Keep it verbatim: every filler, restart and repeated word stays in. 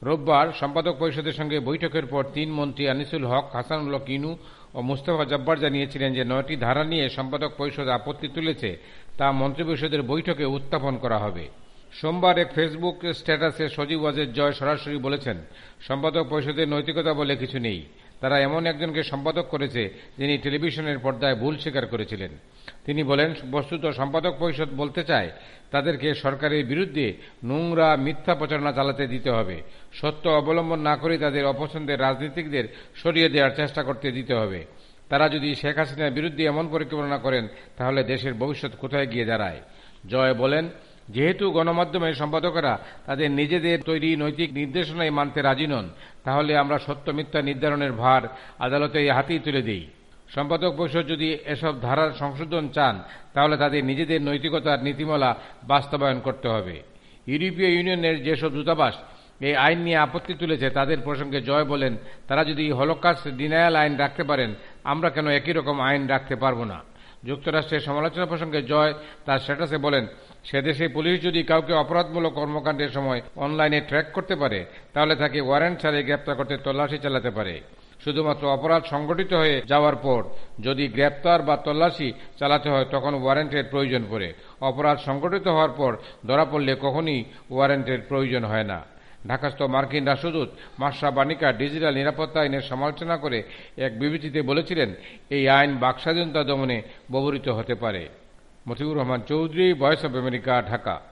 রোববার সম্পাদক পরিষদের সঙ্গে বৈঠকের পর তিন মন্ত্রী আনিসুল হক, হাসানুল হক ইনু ও মুস্তফা জব্বার জানিয়েছিলেন যে নয়টি ধারা নিয়ে সম্পাদক পরিষদ আপত্তি তুলেছে তা মন্ত্রিপরিষদের বৈঠকে উত্থাপন করা হবে। সোমবার এক ফেসবুক স্ট্যাটাসে সজীব ওয়াজেদ জয় সরাসরি বলেছেন, সম্পাদক পরিষদের নৈতিকতা বলে কিছু নেই। তারা এমন একজনকে সম্পাদক করেছে যিনি টেলিভিশনের পর্দায় ভুল স্বীকার করেছিলেন। তিনি বলেন, বস্তুত সম্পাদক পরিষদ বলতে চায় তাদেরকে সরকারের বিরুদ্ধে নোংরা মিথ্যা প্রচারণা চালাতে দিতে হবে। সত্য অবলম্বন না করে তাদের অপছন্দের রাজনীতিকদের সরিয়ে দেওয়ার চেষ্টা করতে দিতে হবে। তারা যদি শেখ হাসিনার বিরুদ্ধে এমন পরিকল্পনা করেন তাহলে দেশের ভবিষ্যৎ কোথায় গিয়ে দাঁড়ায়। জয় বলেন, যেহেতু গণমাধ্যমের সম্পাদকেরা তাদের নিজেদের তৈরি নৈতিক নির্দেশনায় মানতে রাজি নন, তাহলে আমরা সত্য মিথ্যা নির্ধারণের ভার আদালতে হাতেই তুলে দিই। সম্পাদক পরিষদ যদি এসব ধারার সংশোধন চান তাহলে তাদের নিজেদের নৈতিকতার নীতিমালা বাস্তবায়ন করতে হবে। ইউরোপীয় ইউনিয়নের যেসব দূতাবাস এই আইন নিয়ে আপত্তি তুলেছে তাদের প্রসঙ্গে জয় বলেন, তারা যদি হলোকাস্ট ডিনায়াল আইন রাখতে পারেন, আমরা কেন একই রকম আইন রাখতে পারব না। যুক্তরাষ্ট্রের সমালোচনা প্রসঙ্গে জয় তার স্ট্যাটাসে বলেন, সে দেশে পুলিশ যদি কাউকে অপরাধমূলক কর্মকাণ্ডের সময় অনলাইনে ট্র্যাক করতে পারে তাহলে তাকে ওয়ারেন্ট ছাড়াই গ্রেপ্তার করতে তল্লাশি চালাতে পারে। শুধুমাত্র অপরাধ সংগঠিত হয়ে যাওয়ার পর যদি গ্রেপ্তার বা তল্লাশি চালাতে হয় তখন ওয়ারেন্টের প্রয়োজন পড়ে। অপরাধ সংগঠিত হওয়ার পর ধরা পড়লে কখনই ওয়ারেন্টের প্রয়োজন হয় না। ঢাকাস্থ মার্কিন রাষ্ট্রদূত মার্শা বানিকা ডিজিটাল নিরাপত্তা আইনের সমালোচনা করে এক বিবৃতিতে বলেছিলেন, এই আইন বাকস্বাধীনতা দমনে ব্যবহৃত হতে পারে। Motiur Rahman Chowdhury, voice of America, Dhaka.